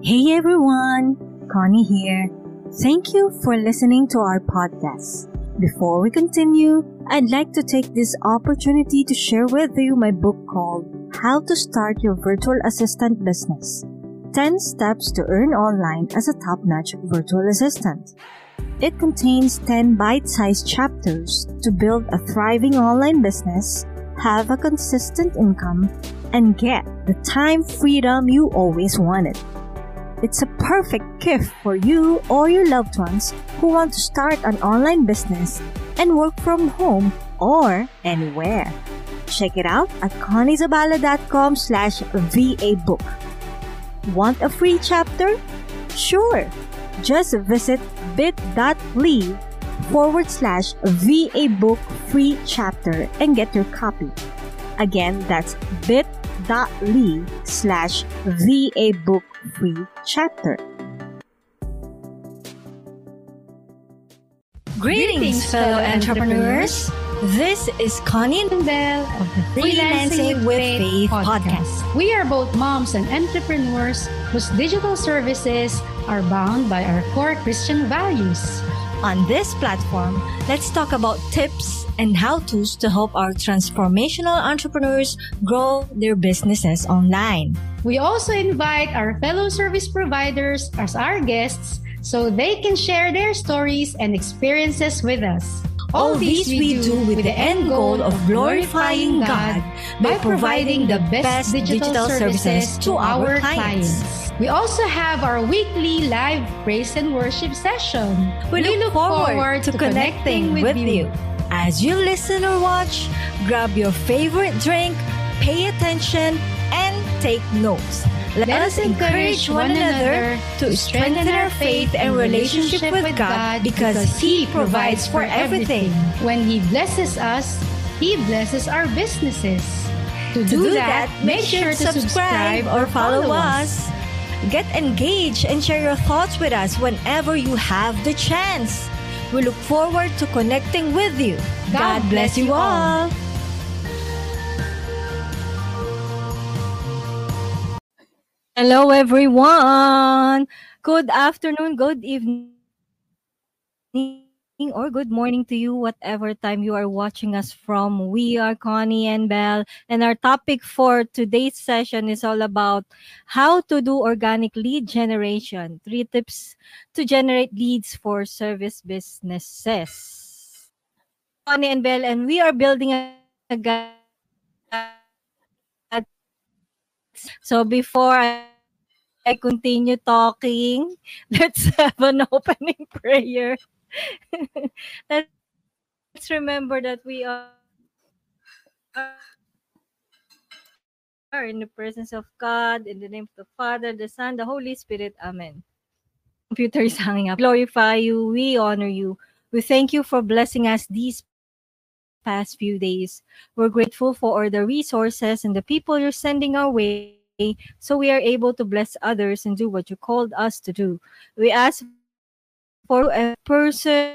Hey everyone, Connie here. Thank you for listening to our podcast. Before we continue, I'd like to take this opportunity to share with you my book called How to Start Your Virtual Assistant Business 10 Steps to Earn Online as a Top-Notch Virtual Assistant. It contains 10 bite-sized chapters to build a thriving online business, have a consistent income, and get the time freedom you always wanted. It's a perfect gift for you or your loved ones who want to start an online business and work from home or anywhere. Check it out at conniezabala.com/VA book. Want a free chapter? Sure! Just visit bit.ly/VA book free chapter and get your copy. Again, that's bit.ly/VA book free chapter. Greetings, fellow entrepreneurs! This is Connie and Belle of the Freelancing with Faith podcast. We are both moms and entrepreneurs whose digital services are bound by our core Christian values. On this platform, let's talk about tips and how-tos to help our transformational entrepreneurs grow their businesses online. We also invite our fellow service providers as our guests so they can share their stories and experiences with us. All these we do with the end goal of glorifying God by providing the best digital services to our clients. We also have our weekly live praise and worship session. We look forward to connecting with you. As you listen or watch, grab your favorite drink, pay attention, and take notes. Let us encourage one another to strengthen our faith and relationship with God because He provides for everything. When He blesses us, He blesses our businesses. To do that, make sure to subscribe or follow us. Get engaged and share your thoughts with us whenever you have the chance. We look forward to connecting with you. God bless you all. Hello everyone. Good afternoon, good evening, or good morning to you, whatever time you are watching us from. We are Connie and Belle, and our topic for today's session is all about how to do organic lead generation. 3 tips to generate leads for service businesses. Connie and Belle, and we are building a guide. So before I continue talking, let's have an opening prayer. Let's remember that we are in the presence of God, in the name of the Father, the Son, the Holy Spirit. Amen. Computer is hanging up. Glorify you. We honor you. We thank you for blessing us these past few days. We're grateful for all the resources and the people you're sending our way, so we are able to bless others and do what you called us to do. We ask for a person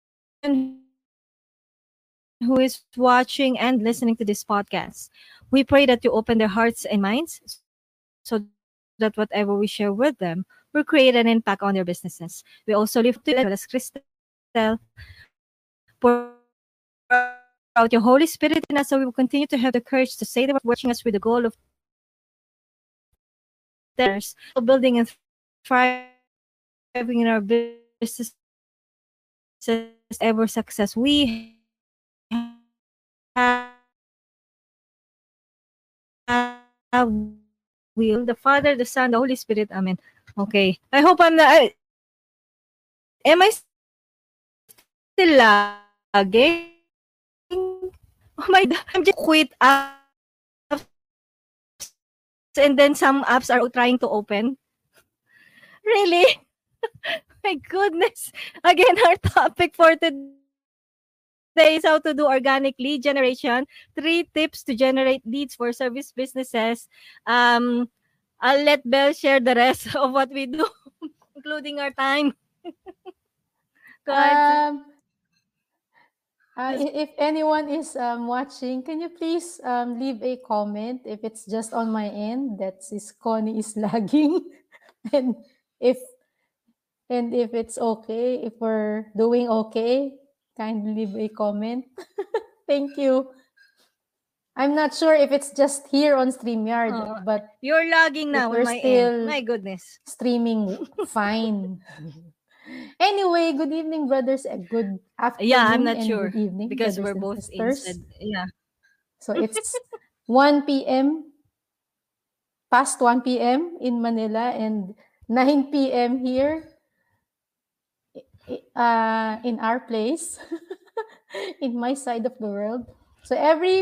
who is watching and listening to this podcast. We pray that you open their hearts and minds so that whatever we share with them will create an impact on their businesses. We also lift to as Crystal, pour out your Holy Spirit in us so we will continue to have the courage to say the word, watching us with the goal of building and thriving in our business ever success. We have will the Father, the Son, the Holy Spirit. Amen. Okay. I hope I'm not. Am I still lagging? Oh my God! I'm just quit apps, and then some apps are trying to open. Really? My goodness. Again, our topic for today is how to do organic lead generation. 3 tips to generate leads for service businesses. I'll let Belle share the rest of what we do, including our time. Go ahead. If anyone is watching, can you please leave a comment if it's just on my end that is Connie is lagging? And if if it's okay, if we're doing okay, kindly leave a comment. Thank you. I'm not sure if it's just here on StreamYard, Oh, but you're lagging if now on we're my end. still My goodness. streaming, fine. Anyway, good evening, brothers, and good Yeah, I'm afternoon not and sure good evening, because brothers we're and both inside. sisters. Yeah. So it's 1 p.m., past 1 p.m. in Manila, and 9 p.m. here in our place, in my side of the world. So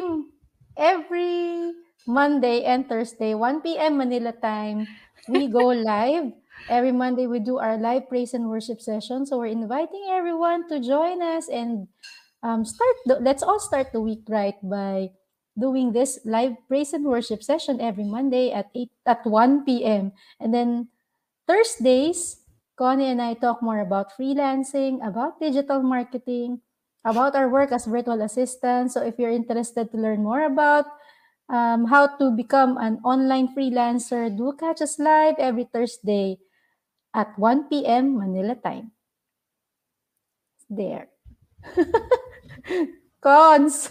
every Monday and Thursday, 1 p.m. Manila time, we go live. Every Monday we do our live praise and worship session. So we're inviting everyone to join us and let's all start the week right by doing this live praise and worship session every Monday at 1 p.m. And then Thursdays, Connie and I talk more about freelancing, about digital marketing, about our work as virtual assistants. So if you're interested to learn more about how to become an online freelancer, do catch us live every Thursday at 1 p.m. Manila time. There. Cons.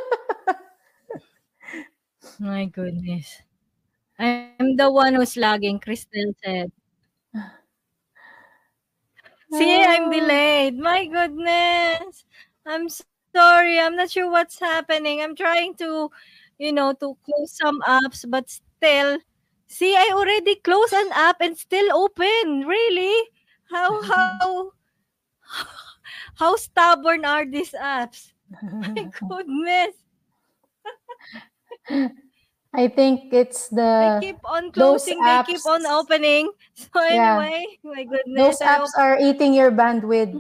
My goodness. I'm the one who's lagging, Crystal said. See, I'm Ah, delayed. My goodness. I'm sorry. I'm not sure what's happening. I'm trying to close some apps, but still. See, I already closed an app and still open. Really? How how stubborn are these apps? My goodness. I think it's I keep on those closing, they keep apps. on opening. So Yeah, anyway, my goodness, those I apps hope. are eating your bandwidth.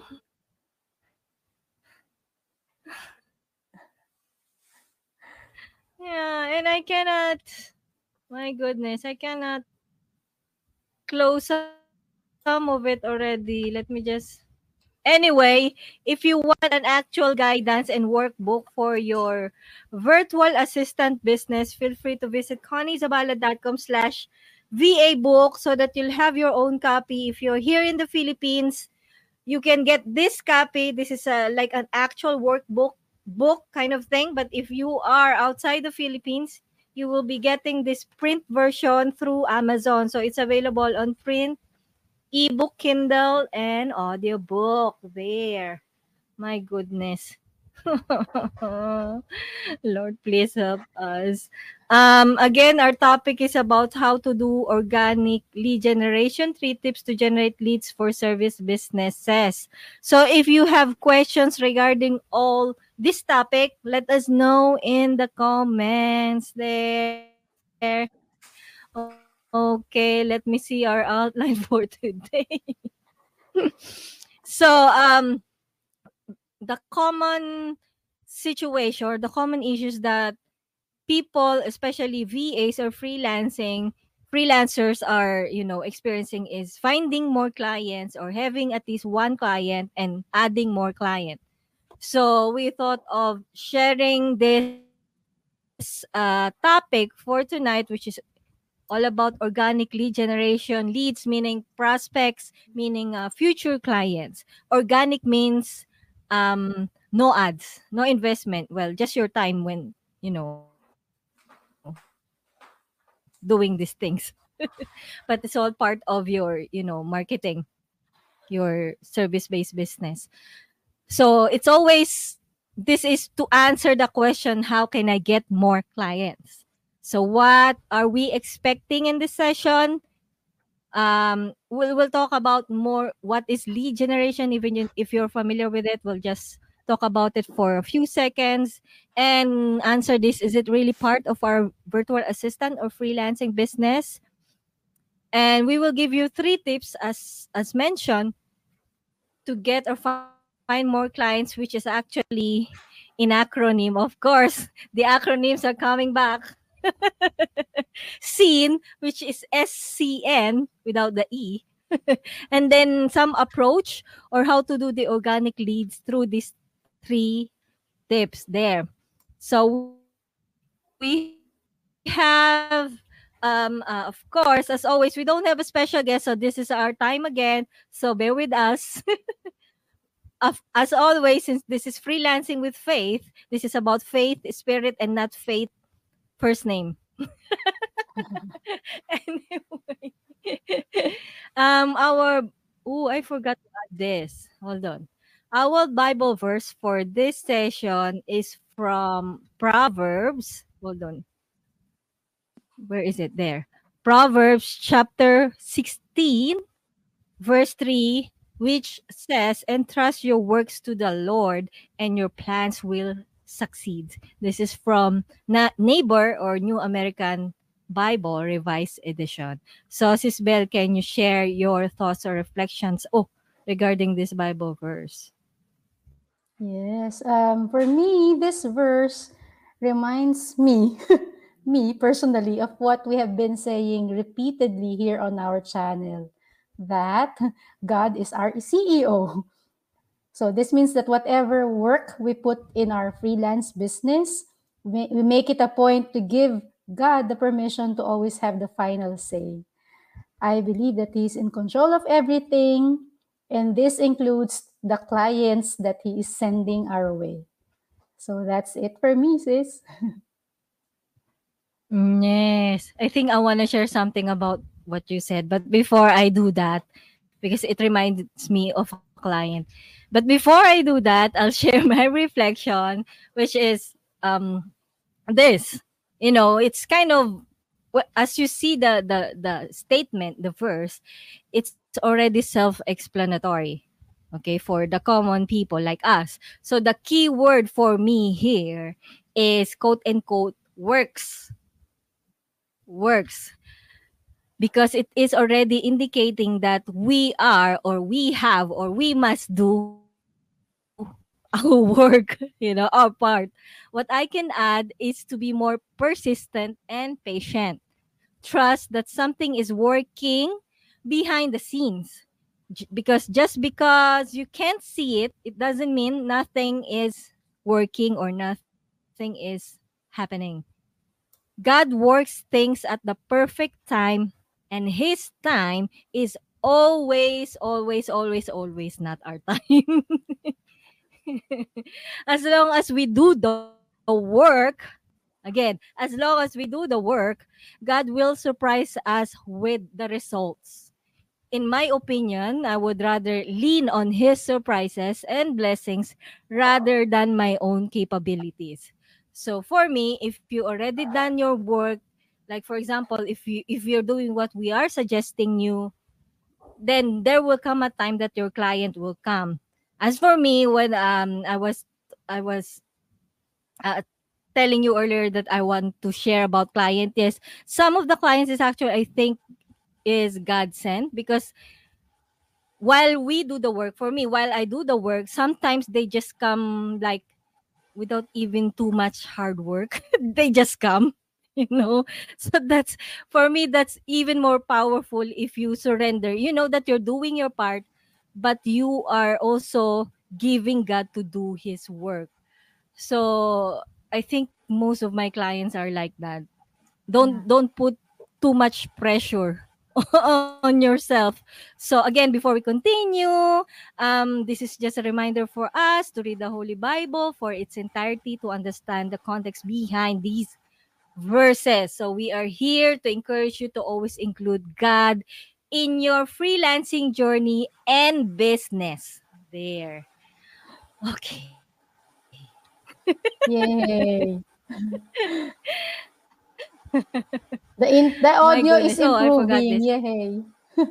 Yeah, and I cannot. My goodness, I cannot close some of it already. Let me just. Anyway, if you want an actual guidance and workbook for your virtual assistant business, feel free to visit conniesabala.com/. VA book so that you'll have your own copy. If you're here in the Philippines, you can get this copy. This is like an actual workbook book kind of thing. But if you are outside the Philippines, you will be getting this print version through Amazon. So it's available on print, ebook, Kindle, and audiobook. There. My goodness. Lord, please help us. Again, our topic is about how to do organic lead generation, 3 tips to generate leads for service businesses. So if you have questions regarding all this topic, let us know in the comments there. Okay, let me see our outline for today. So, the common situation or the common issues that people, especially VAs or freelancers are, experiencing is finding more clients or having at least one client and adding more client. So we thought of sharing this topic for tonight, which is all about organic lead generation. Leads meaning prospects, meaning future clients. Organic means no ads, no investment. Well, just your time when doing these things. But it's all part of your, marketing, your service-based business. So it's always this is to answer the question, how can I get more clients? So what are we expecting in this session? We'll talk about more what is lead generation. Even if you're familiar with it, we'll just talk about it for a few seconds and answer this: is it really part of our virtual assistant or freelancing business? And we will give you 3 tips, as mentioned, to get or find more clients, which is actually in acronym. Of course, the acronyms are coming back. Scene, which is SCN without the E. And then some approach or how to do the organic leads through these 3 tips there. So we have Of course, as always, we don't have a special guest, so this is our time again. So bear with us. As always, since this is freelancing with faith, this is about faith, spirit, and not faith first name. Anyway, our I forgot to add this. Hold on. Our Bible verse for this session is from Proverbs. Hold on. Where is it? There. Proverbs chapter 16, verse 3, which says, "Entrust your works to the Lord, and your plans will succeed." This is from Neighbor or New American Bible Revised Edition. So, Sis Bell, can you share your thoughts or reflections regarding this Bible verse? Yes. For me, this verse reminds me, me personally, of what we have been saying repeatedly here on our channel, that God is our CEO. So this means that whatever work we put in our freelance business, we make it a point to give God the permission to always have the final say. I believe that He's in control of everything, and this includes the clients that He is sending our way. So that's it for me, sis. Yes. I think I want to share something about what you said. But before I do that, because it reminds me of a client. But before I do that, I'll share my reflection, which is this. It's kind of as you see the statement, the verse, it's already self-explanatory. Okay, for the common people like us. So the key word for me here is quote unquote works, because it is already indicating that we are or we have or we must do our work, our part. What I can add is to be more persistent and patient. Trust that something is working behind the scenes. Because just because you can't see it, it doesn't mean nothing is working or nothing is happening. God works things at the perfect time, and His time is always not our time. As long as we do the work, again, as long as we do the work, God will surprise us with the results. In my opinion, I would rather lean on His surprises and blessings rather than my own capabilities. So for me, if you already done your work, like for example, if you're doing what we are suggesting you, then there will come a time that your client will come. As for me, when I was uh, telling you earlier that I want to share about client, yes, some of the clients is actually I think is God sent, because while we do the work, for me, while I do the work, sometimes they just come like without even too much hard work. They just come, you know. So that's, for me, that's even more powerful if you surrender. You know that you're doing your part, but you are also giving God to do His work. So I think most of my clients are like that. Yeah. Don't put too much pressure on yourself. So again, before we continue, this is just a reminder for us to read the Holy Bible for its entirety to understand the context behind these verses. So we are here to encourage you to always include God in your freelancing journey and business. There. Okay. Yay. The My audio goodness. is Oh, I forgot this. improving. Yay.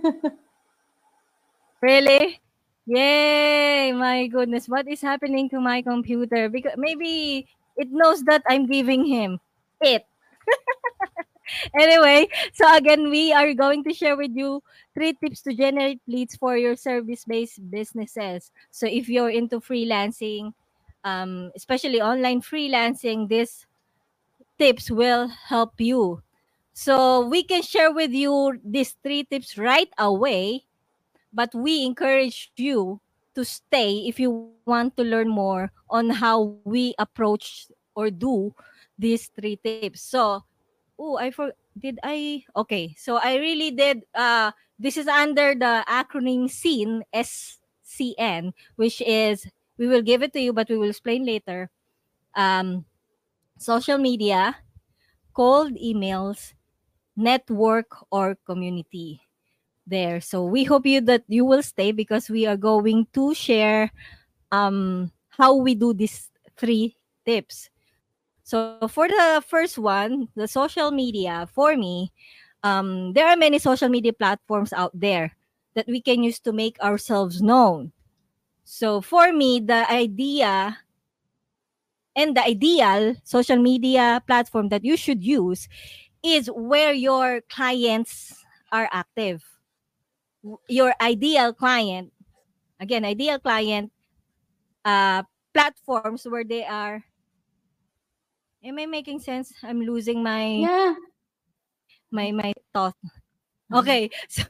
Really? Yay! My goodness, what is happening to my computer? Because maybe it knows that I'm giving him it. Anyway, so again, we are going to share with you 3 tips to generate leads for your service-based businesses. So if you're into freelancing, especially online freelancing, these tips will help you. So we can share with you these 3 tips right away, but we encourage you to stay if you want to learn more on how we approach or do these 3 tips. So, did I? Okay, so I really did. This is under the acronym SCENE, SCN, which is, we will give it to you, but we will explain later. Um, Social media, cold emails, network, or community. There. So we hope you that you will stay because we are going to share how we do these three tips. So for the first one, the social media, for me, there are many social media platforms out there that we can use to make ourselves known. So for me, the idea and the ideal social media platform that you should use is where your clients are active. Your ideal client, again, ideal client, uh, platforms where they are. Am I making sense? I'm losing Yeah. my thought. Mhm. Okay, so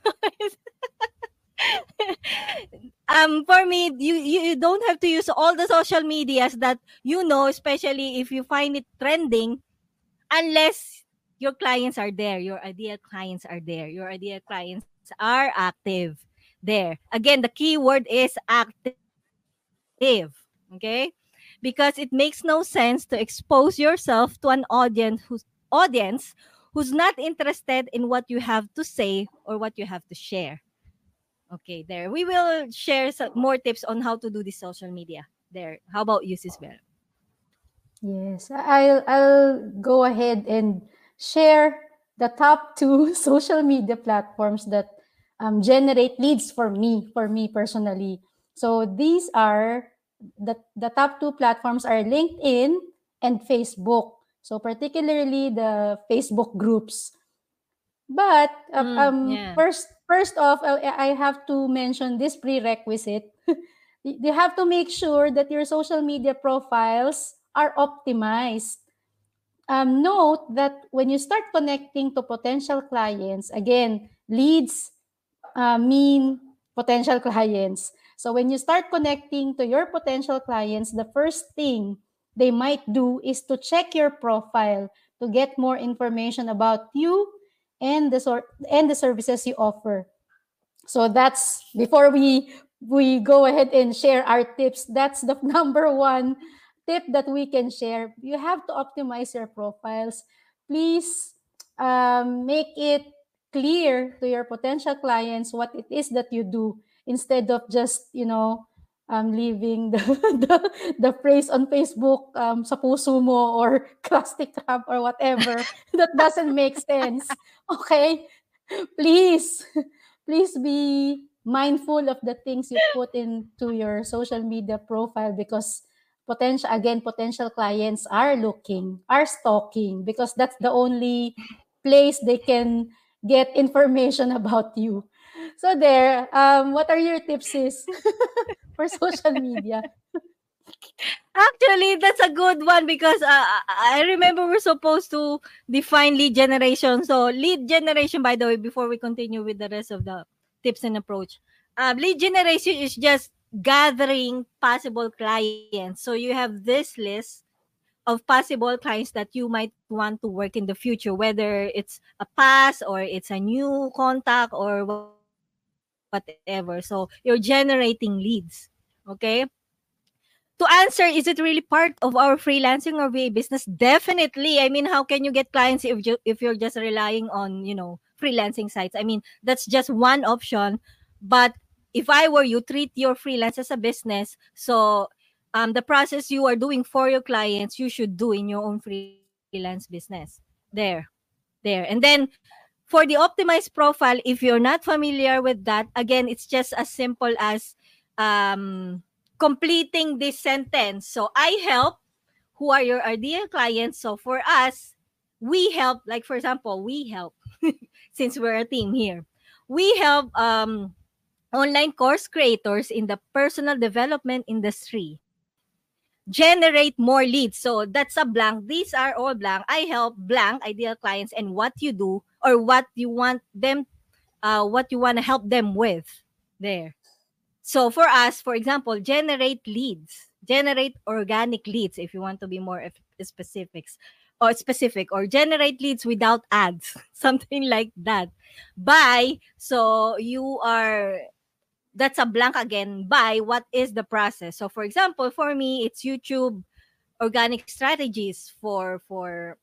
for me, you don't have to use all the social medias that you know, especially if you find it trending, unless your clients are there, your ideal clients are there, your ideal clients are active there. Again, the key word is active. Okay, because it makes no sense to expose yourself to an audience who's not interested in what you have to say or what you have to share. Okay, there. We will share some more tips on how to do this social media. There. How about you, Sisbel? Yes, I'll go ahead and share the top two social media platforms that generate leads for me personally. So these are the top two platforms are LinkedIn and Facebook. So particularly the Facebook groups. But Yeah. first off, I have to mention this prerequisite. You have to make sure that your social media profiles are optimized. Note that when you start connecting to potential clients, again, leads mean potential clients. So when you start connecting to your potential clients, the first thing they might do is to check your profile to get more information about you and the services you offer. So that's before we go ahead and share our tips. That's the number one tip that we can share. You have to optimize your profiles. Please make it clear to your potential clients what it is that you do instead of just leaving the phrase on Facebook, sa puso mo or Krusty Krab or whatever that doesn't make sense. Okay, please please be mindful of the things you put into your social media profile because potential clients are looking, are stalking because that's the only place they can get information about you. So there, what are your tips, sis, for social media? Actually, that's a good one because I remember we're supposed to define lead generation. So, lead generation, by the way, before we continue with the rest of the tips and approach, lead generation is just gathering possible clients. So, you have this list of possible clients that you might want to work in the future, whether it's a past or it's a new contact or whatever. So, you're generating leads. Okay, to answer, is it really part of our freelancing or VA business? Definitely. I mean, how can you get clients if you're just relying on, freelancing sites? I mean, that's just one option. But if I were you, treat your freelance as a business. So, the process you are doing for your clients, you should do in your own freelance business. There. And then for the optimized profile, if you're not familiar with that, again, it's just as simple as um, completing this sentence. So I help, who are your ideal clients. So for us, we help, like for example, we help, since we're a team here, we help online course creators in the personal development industry generate more leads. So that's a blank. These are all blank. I help blank ideal clients and what you do or what you want them, what you want to help them with. There. So for us, for example, generate leads, generate organic leads if you want to be more specifics. or specific, or generate leads without ads, something like that. Buy, so you are, that's a blank again. Buy, what is the process? So for example, for me, it's YouTube organic strategies for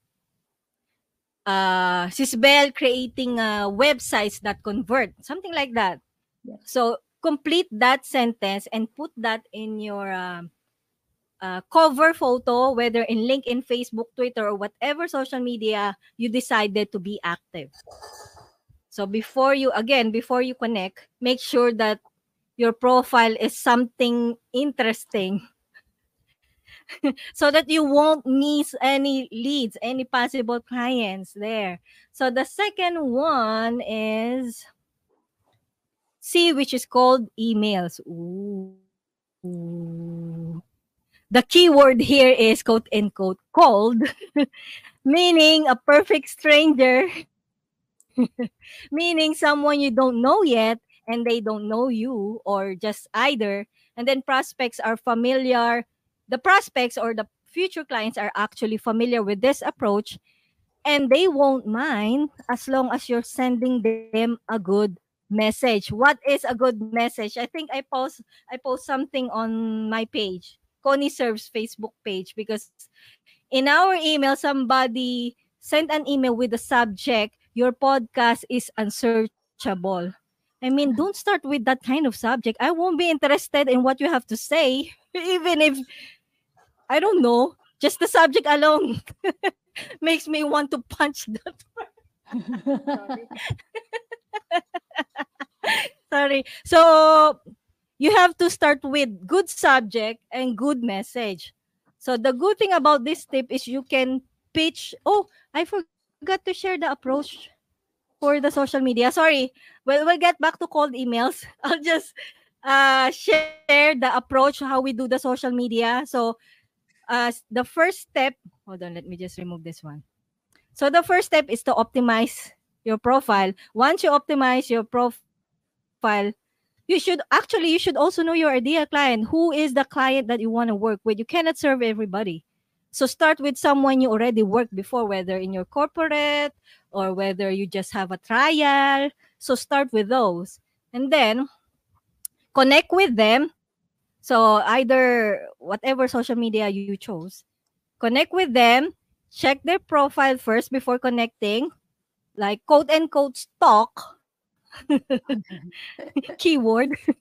Sisbel creating websites that convert, something like that. Yes. So complete that sentence and put that in your cover photo, whether in LinkedIn, Facebook, Twitter, or whatever social media you decided to be active. So before you connect, make sure that your profile is something interesting so that you won't miss any leads, any possible clients there. So the second one is C, which is called emails. Ooh. The keyword here is quote unquote cold, meaning a perfect stranger, meaning someone you don't know yet and they don't know you, or just either. And then prospects are familiar. The prospects or the future clients are actually familiar with this approach, and they won't mind as long as you're sending them a good message. What is a good message? I post something on my page, Connie Serves Facebook page, because in our email somebody sent an email with the subject, your podcast is unsearchable. I mean, don't start with that kind of subject. I won't be interested in what you have to say, even if, I don't know, just the subject alone makes me want to punch that. Sorry. Sorry. So you have to start with good subject and good message. So the good thing about this tip is you can pitch. Oh, I forgot to share the approach for the social media. Sorry. Well, we'll get back to cold emails. I'll just share the approach how we do the social media. So the first step, hold on, let me just remove this one. So the first step is to optimize your profile. Once you optimize your profile, you should also know your ideal client. Who is the client that you want to work with? You cannot serve everybody. So start with someone you already worked before, whether in your corporate or whether you just have a trial. So start with those. And then connect with them. So either whatever social media you chose, connect with them, check their profile first before connecting, like quote unquote stalk keyword.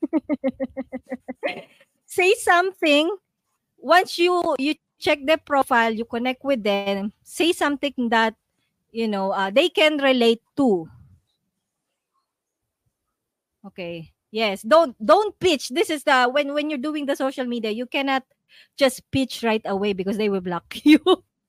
Say something. Once you check their profile, you connect with them, say something that they can relate to. Okay, yes, don't pitch. This is the when you're doing the social media, you cannot just pitch right away because they will block you.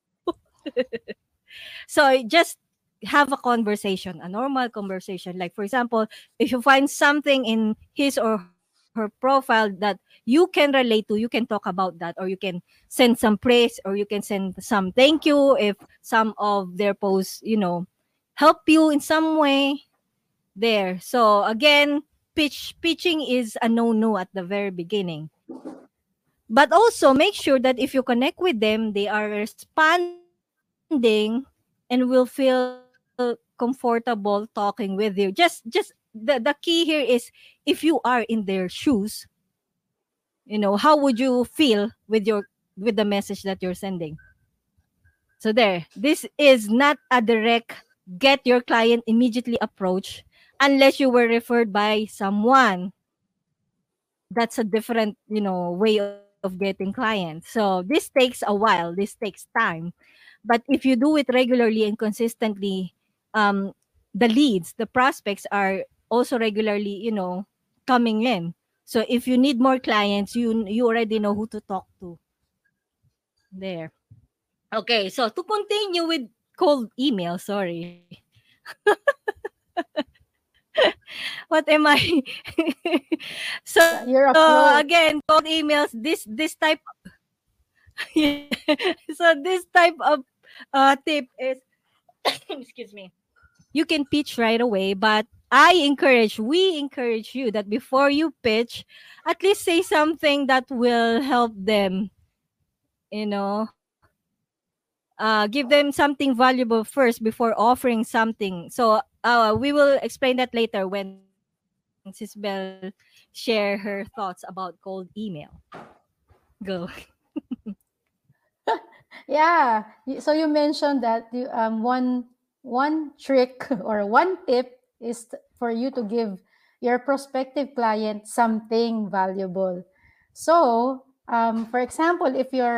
So just have a conversation, a normal conversation. Like for example, if you find something in his or her profile that you can relate to, you can talk about that, or you can send some praise, or you can send some thank you if some of their posts, help you in some way there. So again, pitching is a no at the very beginning. But also make sure that if you connect with them, they are responding and will feel comfortable talking with you. Just the key here is, if you are in their shoes, how would you feel with the message that you're sending? So there, this is not a direct get your client immediately approach unless you were referred by someone. That's a different, way of getting clients. So this takes a while, this takes time. But if you do it regularly and consistently, um, the leads, the prospects are also regularly, coming in. So if you need more clients, you already know who to talk to. There. Okay, so to continue with cold email, sorry. What am I? So You're a pro. again, cold emails. This type. Yeah. So this type of tip is, excuse me. You can pitch right away, but we encourage you that before you pitch, at least say something that will help them. You know, give them something valuable first before offering something. So we will explain that later when Sisbel share her thoughts about cold email. Go. Yeah. So you mentioned that one trick or one tip is for you to give your prospective client something valuable. So, for example,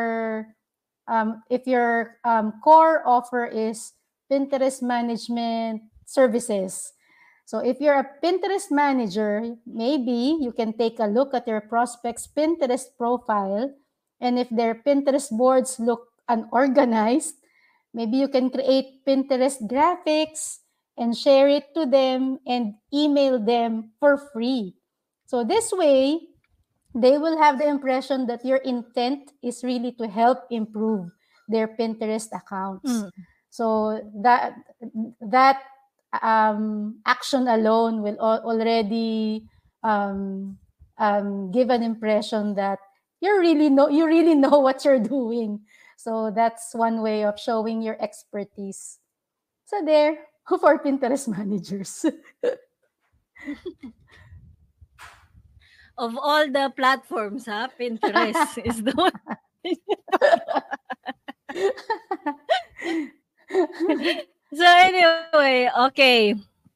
if your core offer is Pinterest management services. So if you're a Pinterest manager, maybe you can take a look at your prospect's Pinterest profile, and if their Pinterest boards look unorganized, maybe you can create Pinterest graphics and share it to them and email them for free. So this way, they will have the impression that your intent is really to help improve their Pinterest accounts. So that action alone will already give an impression that you really know what you're doing. So that's one way of showing your expertise. So there, for Pinterest managers. Of all the platforms, Pinterest is the one. So anyway, okay.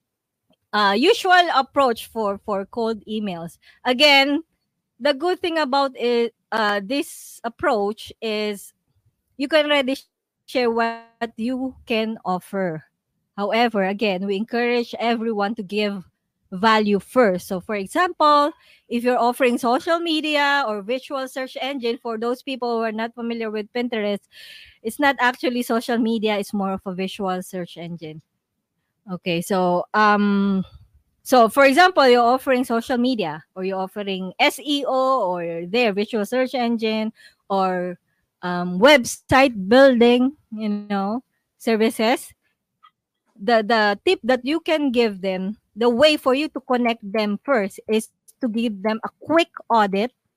Usual approach for cold emails. Again, the good thing about it, this approach is you can already share what you can offer. However, again, we encourage everyone to give value first. So, for example, if you're offering social media or visual search engine, for those people who are not familiar with Pinterest, it's not actually social media, it's more of a visual search engine. Okay, so for example, you're offering social media or you're offering SEO or their visual search engine or website building, services. The tip that you can give them, the way for you to connect them first is to give them a quick audit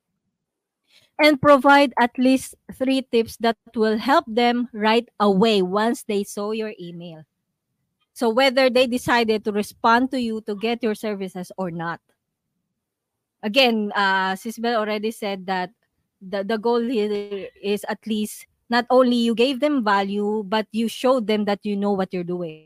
and provide at least 3 tips that will help them right away once they saw your email. So whether they decided to respond to you to get your services or not. Again, Sisbel already said that the goal here is at least not only you gave them value, but you showed them that you know what you're doing.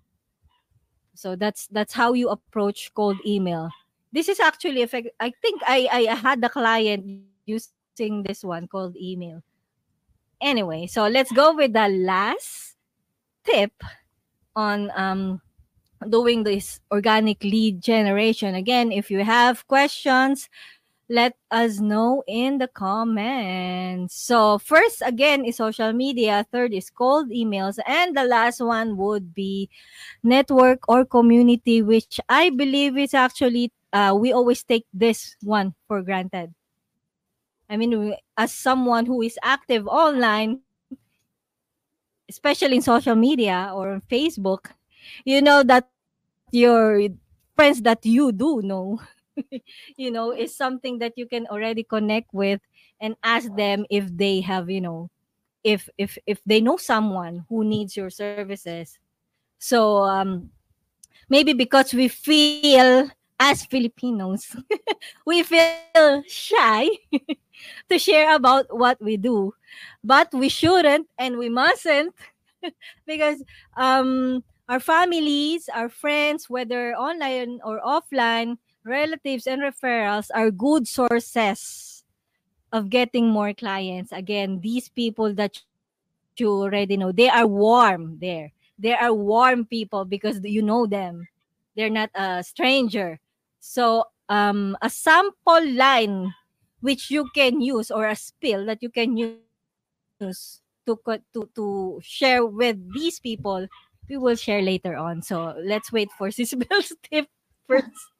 So that's how you approach cold email. This is actually effect. I think I had the client using this one called email. Anyway, so let's go with the last tip on doing this organic lead generation. Again, if you have questions, let us know in the comments. So, first again is social media, third is cold emails, and the last one would be network or community, which I believe is actually we always take this one for granted. I mean, as someone who is active online, especially in social media or on Facebook, you know that your friends that you do know, is something that you can already connect with and ask them if they have, if they know someone who needs your services. So maybe because we feel as Filipinos, we feel shy to share about what we do, but we shouldn't and we mustn't because our families, our friends, whether online or offline, relatives and referrals are good sources of getting more clients. Again, these people that you already know, they are warm there. They are warm people because you know them. They're not a stranger. So a sample line which you can use or a spill that you can use to share with these people, we will share later on. So let's wait for Sisbel's tip first.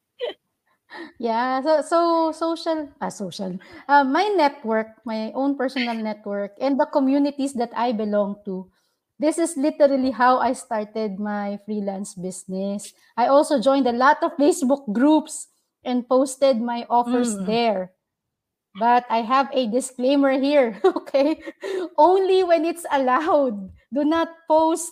Yeah, so social. My network, my own personal network, and the communities that I belong to. This is literally how I started my freelance business. I also joined a lot of Facebook groups and posted my offers Mm, there. But I have a disclaimer here, okay? Only when it's allowed. Do not post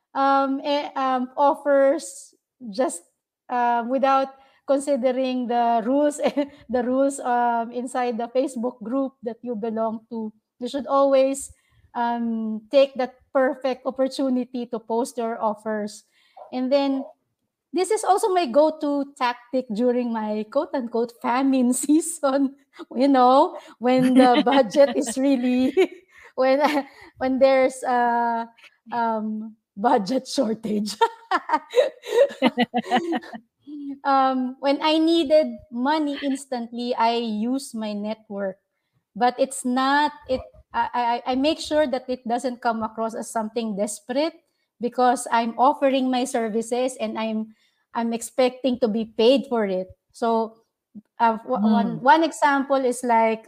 offers just without considering the rules the rules inside the Facebook group that you belong to. You should always take that perfect opportunity to post your offers. And then this is also my go-to tactic during my quote-unquote famine season. When the budget is really when when there's budget shortage. When I needed money instantly, I use my network. But it's not it. I make sure that it doesn't come across as something desperate, because I'm offering my services and I'm expecting to be paid for it. So one example is like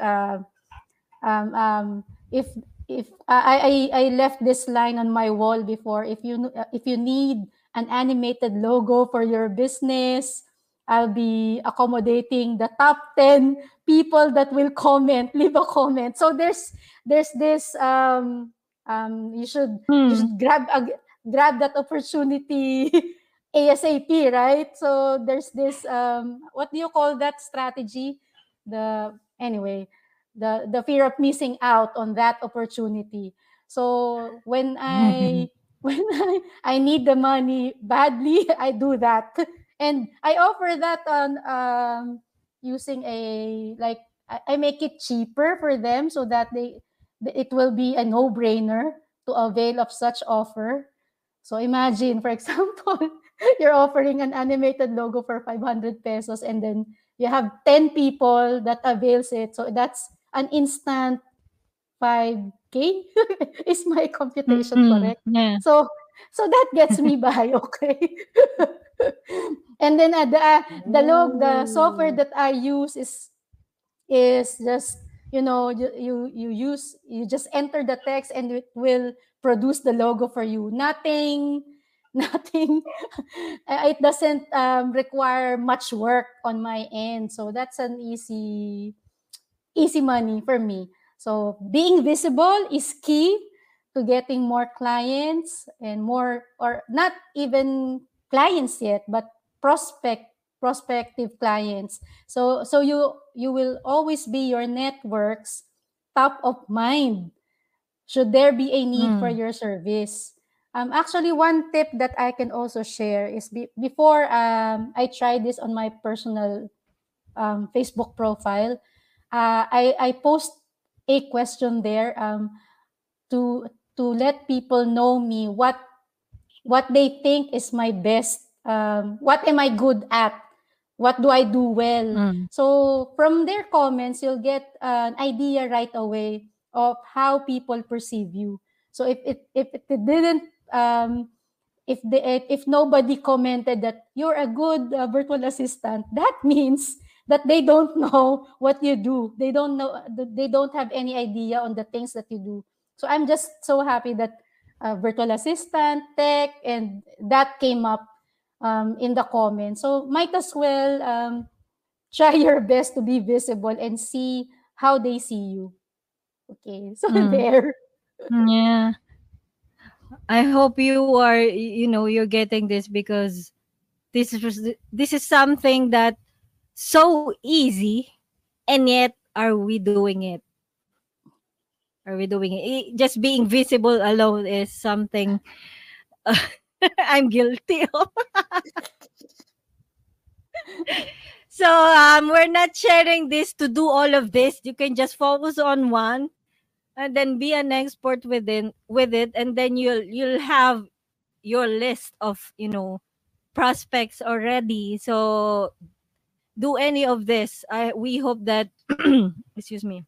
if I left this line on my wall before. If you need an animated logo for your business, I'll be accommodating the top 10 people that will leave a comment. So there's this you should grab that opportunity ASAP, right? So there's this what do you call that strategy? The anyway, the fear of missing out on that opportunity. So when I when I need the money badly, I do that, and I offer that on using a like I make it cheaper for them so that it will be a no-brainer to avail of such offer. So imagine, for example, you're offering an animated logo for 500 pesos, and then you have 10 people that avails it. So that's an instant 5K. Is my computation correct? Yeah. So that gets me by, okay. And then the software that I use is just, you just enter the text and it will produce the logo for you. Nothing it doesn't require much work on my end. So that's an easy money for me. So being visible is key to getting more clients, and more, or not even clients yet, but prospective clients. So you will always be your network's top of mind should there be a need for your service. Actually, one tip that I can also share is before I tried this on my personal Facebook profile. I post a question there to let people know me, what they think is my best, what am I good at, what do I do well. So from their comments, you'll get an idea right away of how people perceive you. So if it didn't if nobody commented that you're a good virtual assistant, that means that they don't know what you do. They don't have any idea on the things that you do. So I'm just so happy that virtual assistant, tech, and that came up in the comments. So might as well try your best to be visible and see how they see you. Okay, so there. Yeah. I hope you are, you're getting this, because this is something that so easy, and yet are we doing it? Are we doing it? Just being visible alone is something I'm guilty of. So we're not sharing this to do all of this. You can just focus on one, and then be an expert with it, and then you'll have your list of prospects already. So do any of this. We hope that excuse me,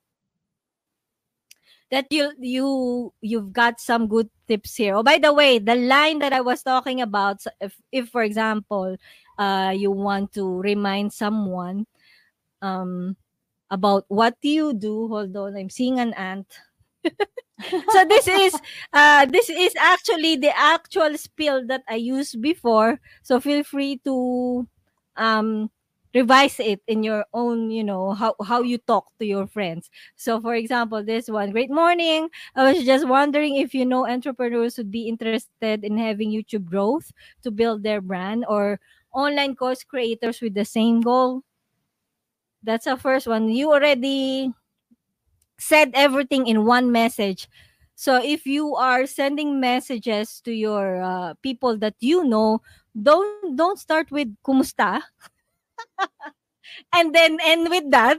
that you've got some good tips here. Oh, by the way, the line that I was talking about, if for example you want to remind someone about what do you do, hold on, I'm seeing an ant. So this is actually the actual spiel that I used before. So feel free to revise it in your own, how you talk to your friends. So for example, this one, great morning, I was just wondering if entrepreneurs would be interested in having YouTube growth to build their brand, or online course creators with the same goal. That's the first one. You already said everything in one message. So if you are sending messages to your people that don't start with kumusta and then end with that,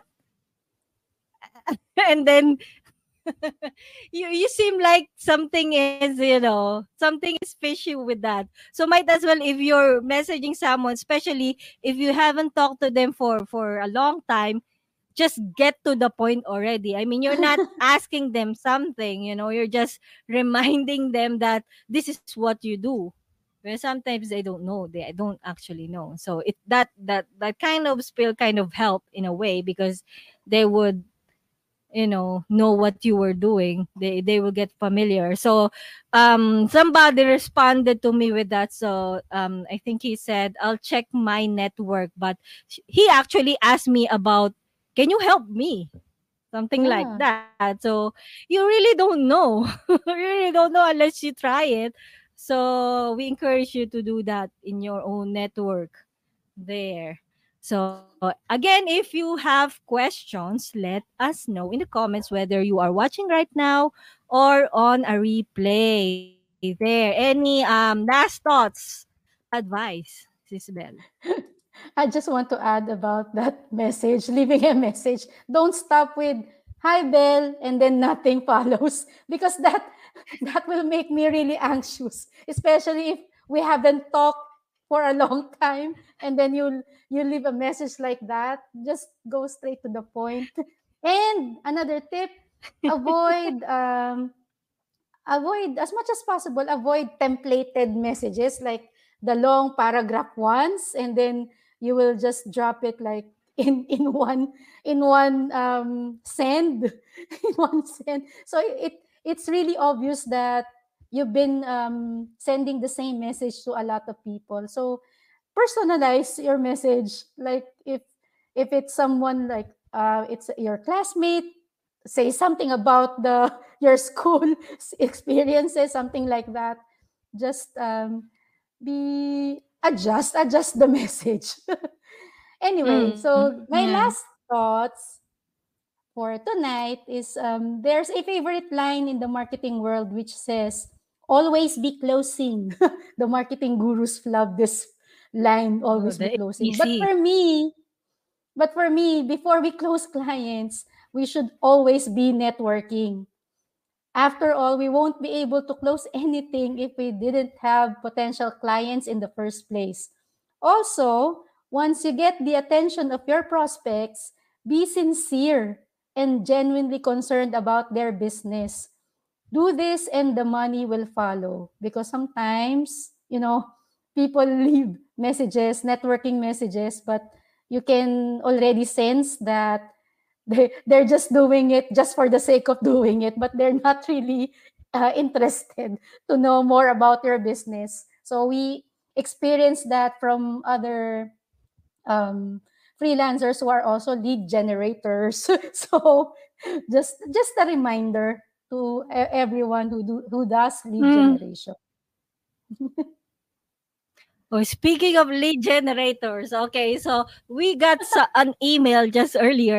and then you seem like something is fishy with that. So might as well, if you're messaging someone, especially if you haven't talked to them for a long time, just get to the point already. I mean, you're not asking them something, you're just reminding them that this is what you do. Well, sometimes they don't know. They don't actually know. So that kind of spill kind of help in a way, because they would know what you were doing. They will get familiar. So somebody responded to me with that. So I think he said, I'll check my network, but he actually asked me about, can you help me, something like Yeah. that. So you really don't know. You really don't know unless you try it. So we encourage you to do that in your own network there. So again, if you have questions, let us know in the comments, whether you are watching right now or on a replay there. Any last thoughts, advice, Sis Bell? I just want to add about that message, leaving a message. Don't stop with hi Belle and then nothing follows, because that will make me really anxious, especially if we haven't talked for a long time and then you leave a message like that. Just go straight to the point. And another tip, avoid avoid as much as possible, avoid templated messages like the long paragraph ones, and then you will just drop it like in one send in one send. So it's really obvious that you've been sending the same message to a lot of people. So personalize your message. Like if it's someone like it's your classmate, say something about the your school experiences, something like that. Just be adjust the message. Anyway, so my Yeah. last thoughts for tonight is there's a favorite line in the marketing world which says, always be closing. The marketing gurus love this line, Oh, always be the closing. ABC. But for me, before we close clients, we should always be networking. After all, we won't be able to close anything if we didn't have potential clients in the first place. Also, once you get the attention of your prospects, be sincere and genuinely concerned about their business. Do this and the money will follow, because sometimes, people leave messages, networking messages, but you can already sense that they're just doing it just for the sake of doing it, but they're not really interested to know more about your business. So we experience that from other um, freelancers who are also lead generators. So just a reminder to everyone who does lead Mm. generation. Oh, speaking of lead generators, okay, so we got an email just earlier.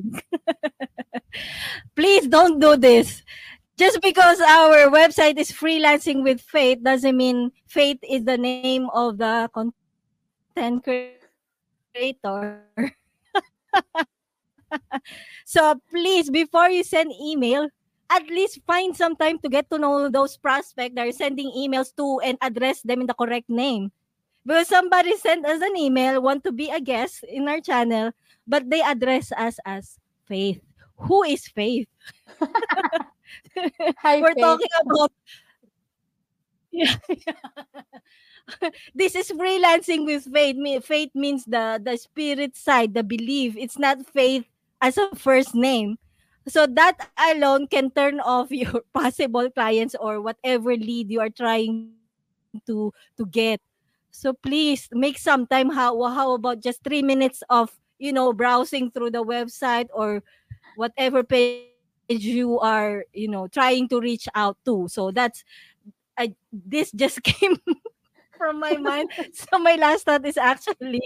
Please don't do this. Just because our website is freelancing with Faith doesn't mean Faith is the name of the content creator. So please, before you send email, at least find some time to get to know those prospects that are sending emails to and address them in the correct name. Because somebody sent us an email, want to be a guest in our channel, but they address us as Faith. Who is Faith? Hi, We're Faith. talking about this is freelancing with faith. Faith means the spirit side, the belief. It's not faith as a first name. So that alone can turn off your possible clients or whatever lead you are trying to get. So So please make some time. How about just 3 minutes of, browsing through the website or whatever page you are, trying to reach out to. So this just came from my mind. So my last thought is actually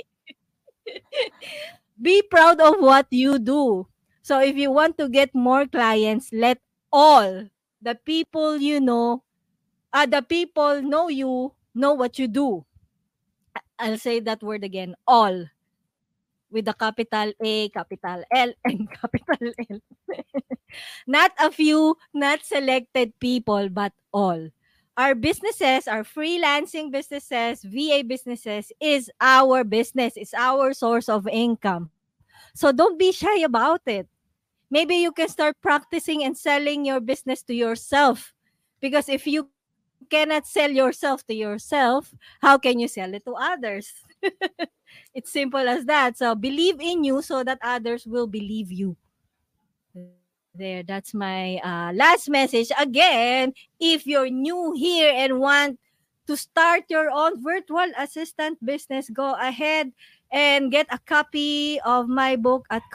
be proud of what you do. So if you want to get more clients, let all the people the people know you, know what you do. I'll say that word again, all, with the capital A, capital L, and capital L. Not a few, not selected people, but all. Our businesses, our freelancing businesses, VA businesses is our business, it's our source of income. So don't be shy about it. Maybe you can start practicing and selling your business to yourself. Because if you cannot sell yourself to yourself, how can you sell it to others? It's simple as that. So believe in you so that others will believe you. There, that's my last message. Again, if you're new here and want to start your own virtual assistant business, go ahead and get a copy of my book at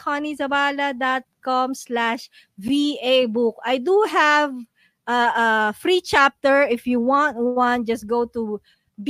conniezabala.com/VA book. I do have a free chapter. If you want one, just go to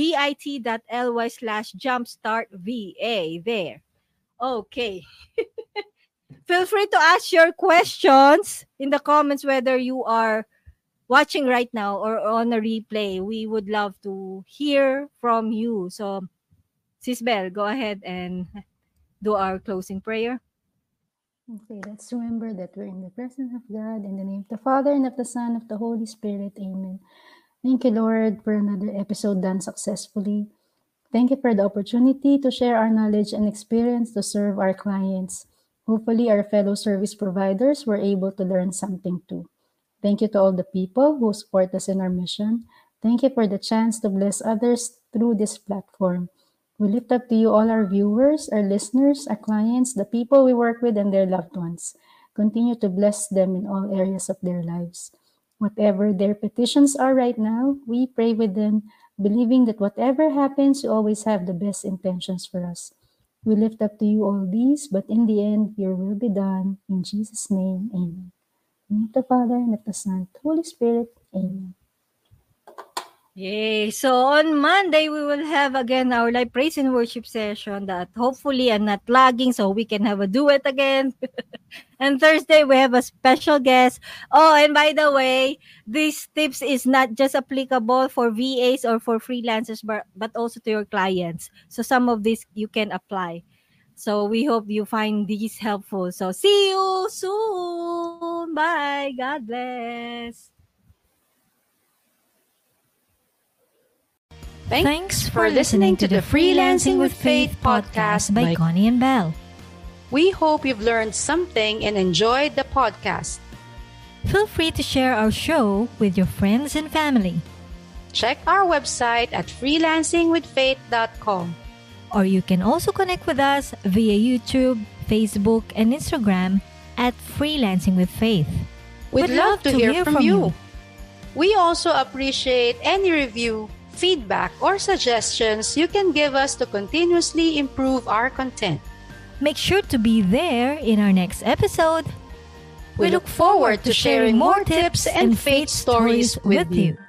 bit.ly/jumpstartva there. Okay. Feel free to ask your questions in the comments, whether you are watching right now or on a replay. We would love to hear from you. So, Sis Belle, go ahead and do our closing prayer. Okay, let's remember that we're in the presence of God, in the name of the Father, and of the Son, and of the Holy Spirit. Amen. Thank you, Lord, for another episode done successfully. Thank you for the opportunity to share our knowledge and experience to serve our clients. Hopefully, our fellow service providers were able to learn something too. Thank you to all the people who support us in our mission. Thank you for the chance to bless others through this platform. We lift up to you all our viewers, our listeners, our clients, the people we work with, and their loved ones. Continue to bless them in all areas of their lives. Whatever their petitions are right now, we pray with them, believing that whatever happens, you always have the best intentions for us. We lift up to you all these, but in the end, your will be done. In Jesus' name, amen. In the name of the Father, and of the Son, and the Holy Spirit, amen. Yay. So on Monday, we will have again our live praise and worship session that hopefully I'm not lagging so we can have a duet again. And Thursday, we have a special guest. Oh, and by the way, these tips is not just applicable for VAs or for freelancers, but also to your clients. So some of this you can apply. So we hope you find these helpful. So see you soon. Bye. God bless. Thanks for listening to the Freelancing with Faith podcast by Connie and Belle. We hope you've learned something and enjoyed the podcast. Feel free to share our show with your friends and family. Check our website at freelancingwithfaith.com. Or you can also connect with us via YouTube, Facebook, and Instagram at Freelancing with Faith. We'd love to hear from you. We also appreciate any review, feedback, or suggestions you can give us to continuously improve our content. Make sure to be there in our next episode. We look forward to sharing more tips and faith stories with you.